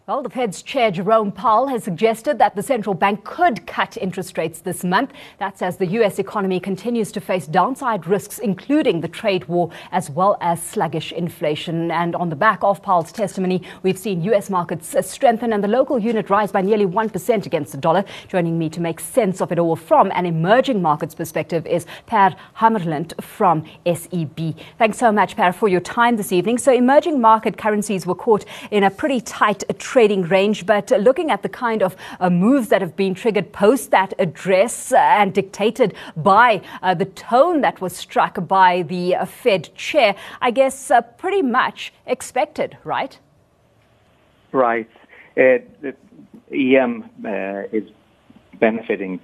Well, the Fed's chair, Jerome Powell, has suggested that the central bank could cut interest rates this month. That's as the U.S. economy continues to face downside risks, including the trade war, as well as sluggish inflation. And on the back of Powell's testimony, we've seen U.S. markets strengthen and the local unit rise by nearly 1% against the dollar. Joining me to make sense of it all from an emerging markets perspective is Per Hammarlund from SEB. Thanks so much, Per, for your time this evening. So emerging market currencies were caught in a pretty tight trading range, but looking at the kind of moves that have been triggered post that address and dictated by the tone that was struck by the Fed chair, I guess pretty much expected, right? Right. The EM is benefiting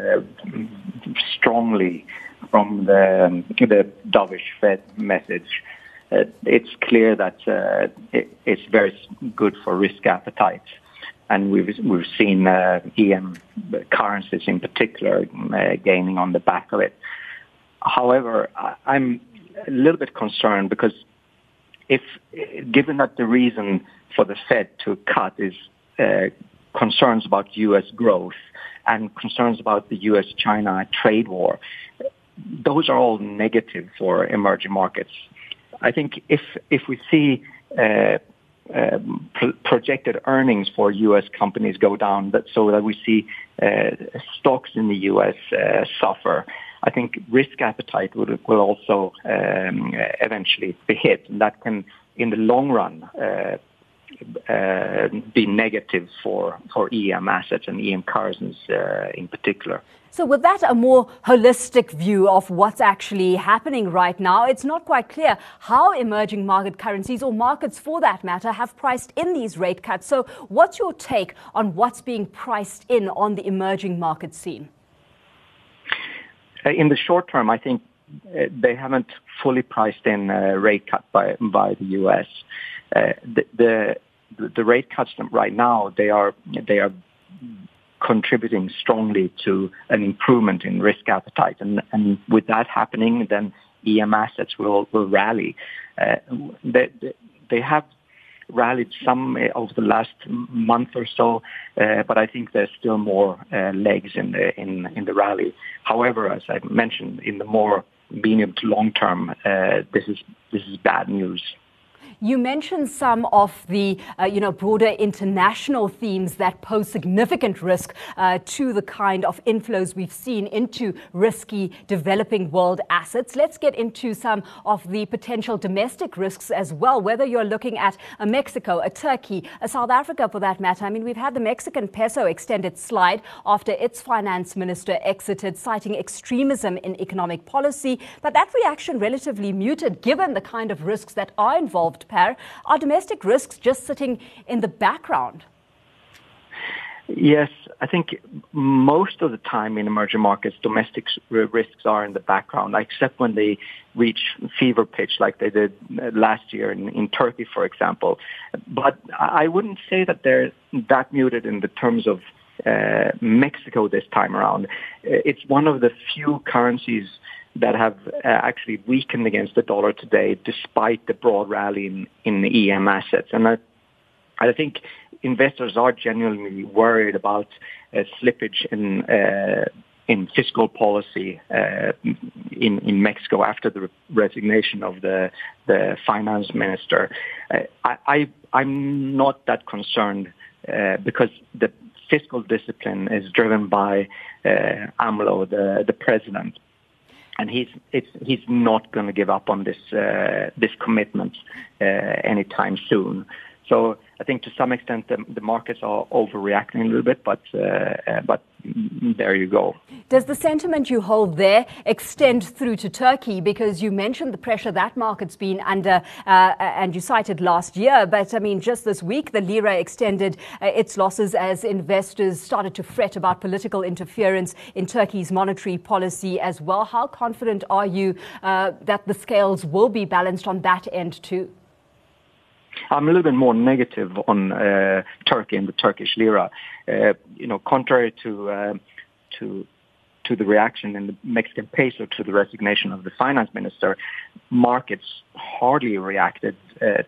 strongly from the dovish Fed message. It's clear that it's very good for risk appetite, and we've seen EM currencies in particular gaining on the back of it. However, I'm a little bit concerned because given that the reason for the Fed to cut is concerns about U.S. growth and concerns about the U.S.-China trade war, those are all negative for emerging markets. I think if we see projected earnings for U.S. companies go down, so that we see stocks in the U.S. suffer, I think risk appetite will also eventually be hit. And that can, in the long run, be negative for EM assets and EM currencies in particular. So with that, a more holistic view of what's actually happening right now, it's not quite clear how emerging market currencies, or markets for that matter, have priced in these rate cuts. So what's your take on what's being priced in on the emerging market scene? In the short term, I think they haven't fully priced in a rate cut by the U.S. The rate cuts right now, they are contributing strongly to an improvement in risk appetite. And with that happening, then EM assets will rally. They have rallied some over the last month or so, but I think there's still more legs in the rally. However, as I mentioned, in the more medium to long term, this is bad news. You mentioned some of the, broader international themes that pose significant risk to the kind of inflows we've seen into risky developing world assets. Let's get into some of the potential domestic risks as well, whether you're looking at a Mexico, a Turkey, a South Africa for that matter. I mean, we've had the Mexican peso extended slide after its finance minister exited, citing extremism in economic policy. But that reaction relatively muted given the kind of risks that are involved. Per, are domestic risks just sitting in the background? Yes, I think most of the time in emerging markets, domestic risks are in the background, except when they reach fever pitch like they did last year in Turkey, for example. But I wouldn't say that they're that muted in the terms of Mexico this time around. It's one of the few currencies that have actually weakened against the dollar today, despite the broad rally in the EM assets. And I think investors are genuinely worried about slippage in fiscal policy in Mexico after the resignation of the finance minister. I'm not that concerned because the fiscal discipline is driven by AMLO, the president. And he's not going to give up on this commitment anytime soon. So I think to some extent the markets are overreacting a little bit, but there you go. Does the sentiment you hold there extend through to Turkey? Because you mentioned the pressure that market's been under, and you cited last year. But I mean, just this week, the lira extended its losses as investors started to fret about political interference in Turkey's monetary policy as well. How confident are you that the scales will be balanced on that end too? I'm a little bit more negative on Turkey and the Turkish lira. Contrary to the reaction in the Mexican peso to the resignation of the finance minister, markets hardly reacted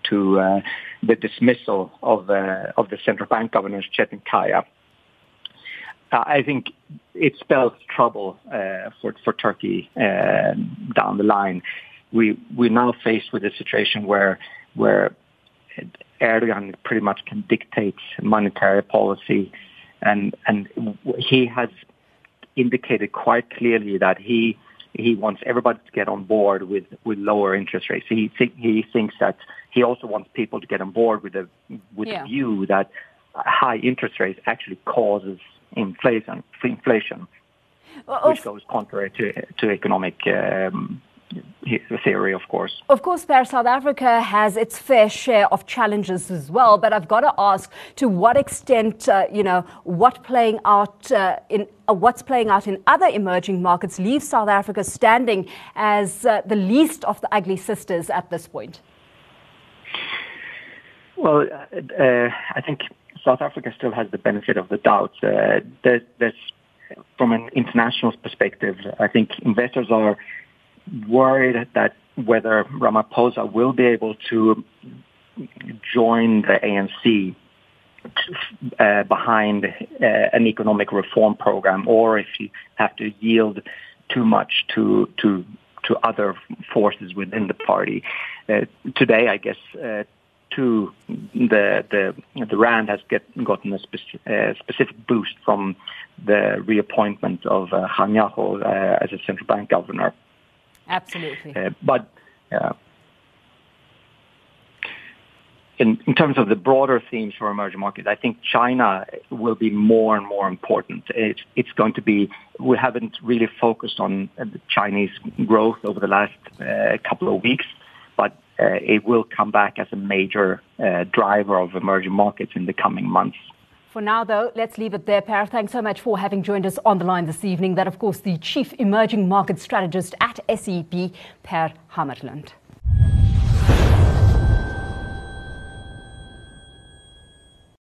to the dismissal of the central bank governor Çetin Kaya. I think it spells trouble for Turkey down the line. We're now faced with a situation where Erdogan pretty much can dictate monetary policy, and he has indicated quite clearly that he wants everybody to get on board with lower interest rates. He thinks that he also wants people to get on board with the view that high interest rates actually causes inflation, which goes contrary to economic theory, of course. Of course, Per, South Africa has its fair share of challenges as well. But I've got to ask, to what extent, what's playing out in other emerging markets leaves South Africa standing as the least of the ugly sisters at this point? Well, I think South Africa still has the benefit of the doubt. There's, from an international perspective, I think investors are worried that whether Ramaphosa will be able to join the ANC behind an economic reform program, or if you have to yield too much to other forces within the party. Today, I guess, the rand has gotten a specific boost from the reappointment of Kganyago as a central bank governor. Absolutely. But in terms of the broader themes for emerging markets, I think China will be more and more important. It's going to be, we haven't really focused on the Chinese growth over the last couple of weeks, but it will come back as a major driver of emerging markets in the coming months. For now, though, let's leave it there, Per. Thanks so much for having joined us on the line this evening. That, of course, the Chief Emerging Market Strategist at SEB, Per Hammarlund.